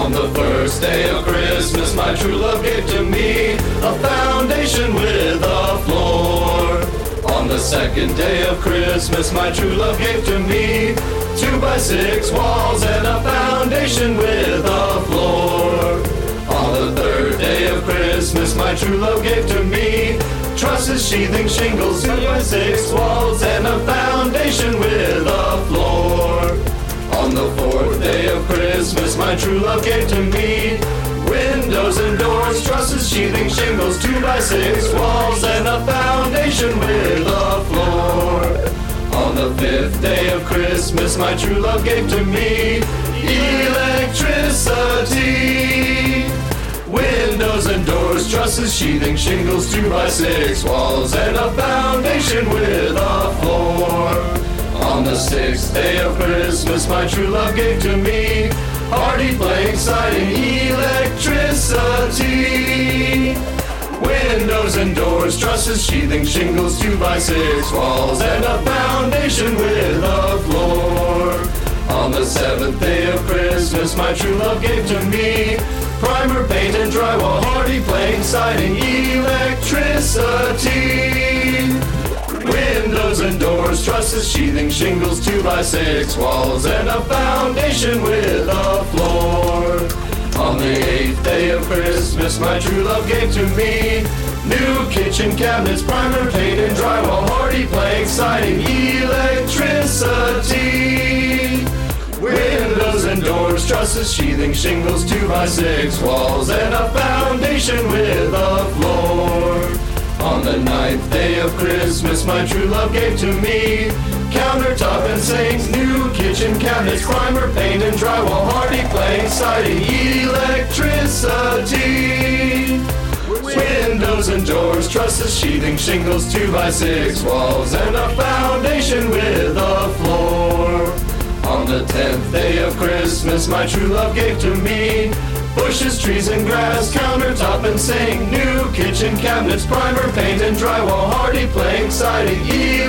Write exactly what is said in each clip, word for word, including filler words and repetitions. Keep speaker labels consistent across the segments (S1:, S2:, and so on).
S1: On the first day of Christmas, my true love gave to me a foundation with a floor. On the second day of Christmas, my true love gave to me two by six walls and a foundation with a floor. On the third day of Christmas, my true love gave to me trusses, sheathing, shingles, two by six walls and a foundation with a floor. On the fourth day of Christmas, my true love gave to me windows and doors, trusses, sheathing, shingles, two by six walls and a foundation with a floor. On the fifth day of Christmas, my true love gave to me electricity. Windows and doors, trusses, sheathing, shingles, two by six walls and a foundation with a floor. On the sixth day of Christmas, my true love gave to me hardy plank siding, electricity. Windows and doors, trusses, sheathing, shingles, two by six walls and a foundation with a floor. On the seventh day of Christmas, my true love gave to me primer, paint, and drywall, hardy plank siding, electricity. Windows and doors, trusses, sheathing, shingles, two by six walls and a foundation with a floor. On the eighth day of Christmas, my true love gave to me new kitchen cabinets, primer, paint, and drywall, hardy plank siding, electricity. Windows and doors, trusses, sheathing, shingles, two by six walls and a foundation with a floor. On the ninth day of Christmas, my true love gave to me countertop and sinks, new kitchen cabinets, primer, paint, and drywall, hardy plank siding, electricity. Windows and doors, trusses, sheathing, shingles, two by six walls and a foundation with a floor. On the tenth day of Christmas, my true love gave to me bushes, trees, and grass, countertop and sink, new kitchen cabinets, primer, paint, and drywall, hardy plank siding,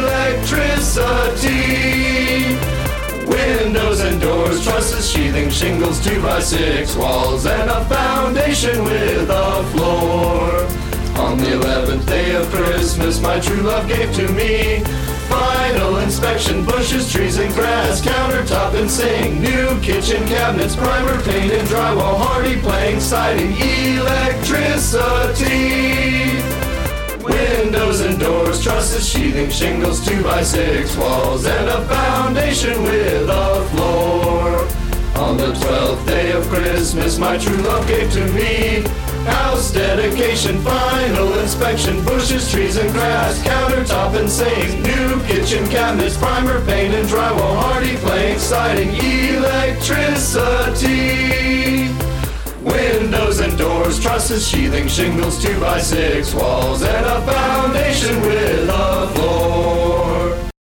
S1: electricity. Windows and doors, trusses, sheathing, shingles, two by six walls and a foundation with a floor. On the eleventh day of Christmas, my true love gave to me final inspection, bushes, trees, and grass, countertop and sink, new kitchen cabinets, primer, paint, and drywall, hardy plank siding, electricity. Windows and doors, trusses, sheathing, shingles, two by six walls and a foundation with a floor. On the twelfth day of Christmas, my true love gave to me house dedication, final inspection, bushes, trees, and grass, countertop and sink, new kitchen cabinets, primer, paint, and drywall, hardy plank siding, electricity. Windows and doors, trusses, sheathing, shingles, two by six walls and a foundation with a floor.